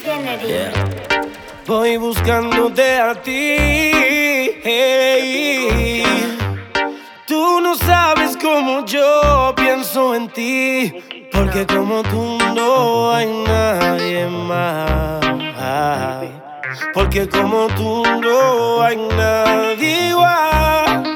Kennedy. Yeah. Voy buscándote a ti. Hey. Tú no sabes cómo yo pienso en ti, porque como tú no hay nadie más. Porque como tú no hay nadie igual.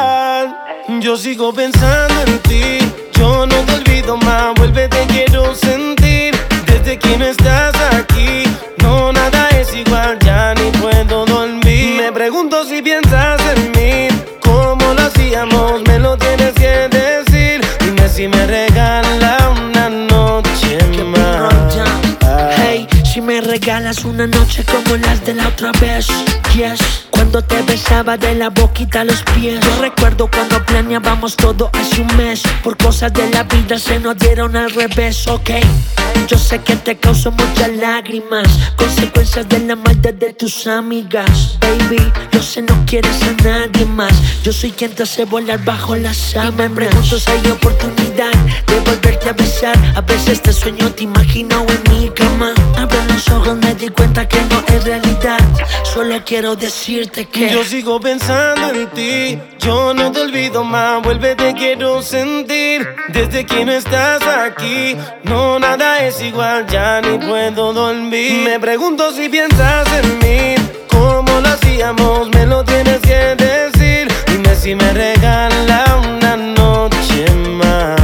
Yo sigo pensando en ti, yo no te olvido más. Vuelve, te quiero sentir. Desde que no estás aquí, no, nada es igual, ya ni puedo dormir. Me pregunto si piensas en mí, cómo lo hacíamos, me lo tienes que decir. Dime si me regala una noche más. Hey, si me regalas una noche como las de la otra vez, yes. Cuando te besaba de la boquita a los pies. Yo recuerdo cuando planeábamos todo hace un mes. Por cosas de la vida se nos dieron al revés, ok. Yo sé que te causó muchas lágrimas, consecuencias de la maldad de tus amigas. Baby, yo sé no quieres a nadie más. Yo soy quien te hace volar bajo las sábanas. Y me pregunto si hay oportunidad de volverte a besar. A veces te sueño, te imagino en mi cama. Abro los ojos, me di cuenta que no es realidad. Solo quiero decirte que yo sigo pensando en ti, yo no te olvido más. Vuelve, te quiero sentir. Desde que no estás aquí, no, nada es igual, ya ni puedo dormir. Me pregunto si piensas en mí, cómo lo hacíamos, me lo tienes que decir. Dime si me regala una noche más.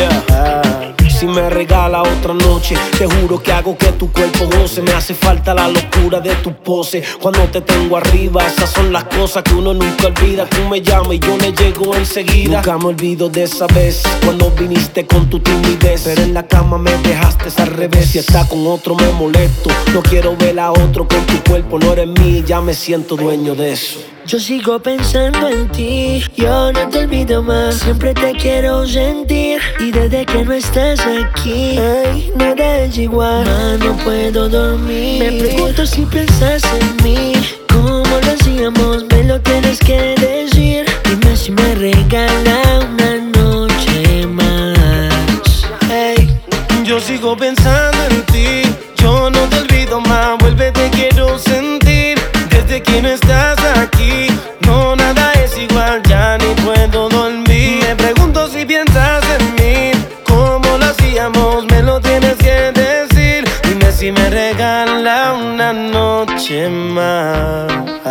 Si me regala otra noche, te juro que hago que tu cuerpo goce. Me hace falta la locura de tu pose. Cuando te tengo arriba, esas son las cosas que uno nunca olvida. Tú me llamas y yo le llego enseguida. Nunca me olvido de esa vez, cuando viniste con tu timidez. Pero en la cama me dejaste al revés. Si está con otro me molesto, no quiero ver a otro con tu cuerpo. No eres mí, ya me siento dueño de eso. yo sigo pensando en ti, yo no te olvido más. Siempre te quiero sentir. Y desde que no estás aquí, ay, nada es igual, no puedo dormir. Me pregunto si piensas en mí, cómo lo hacíamos, me lo tienes que decir. Dime si me regala una noche más. Hey, yo sigo pensando en ti, yo no te olvido más. Vuelve, te quiero sentir. Desde que no estás aquí, no, nada es igual, ya ni puedo dormir. Me pregunto si piensas en mí, cómo lo hacíamos, me lo tienes que decir. Dime si me regala una noche más.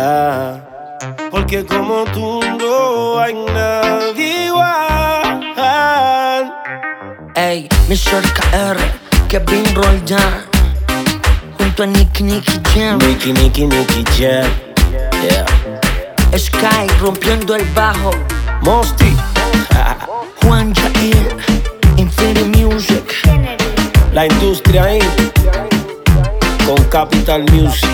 Porque como tú no hay nadie igual. Ey, Mr. KR, Kevin Roldan, junto a Nicky Jam. Nicky Jam. Yeah. Sky rompiendo el bajo. Mosty. Juan Jair, Infinity Music. Kennedy. La industria ahí, con Capital Music.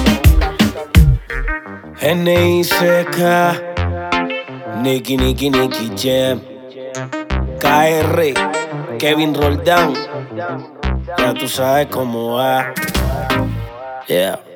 N.I.C.K. Nicky Jam. KR, Kevin Roldan. Ya tú sabes cómo va. Yeah.